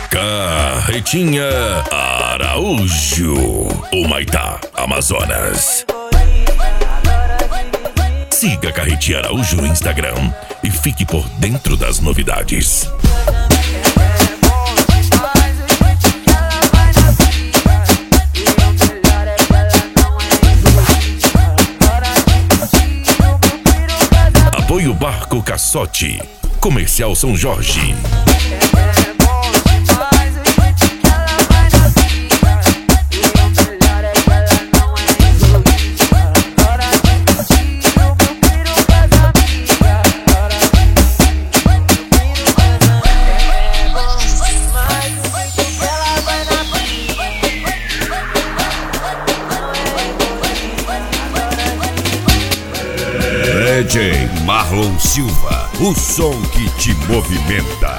Carretinha Araújo, Humaitá, Amazonas. Siga Carretinha Araújo no Instagram e fique por dentro das novidades. Apoio Barco Caçote, Comercial São Jorge. DJ Marlon Silva, o som que te movimenta.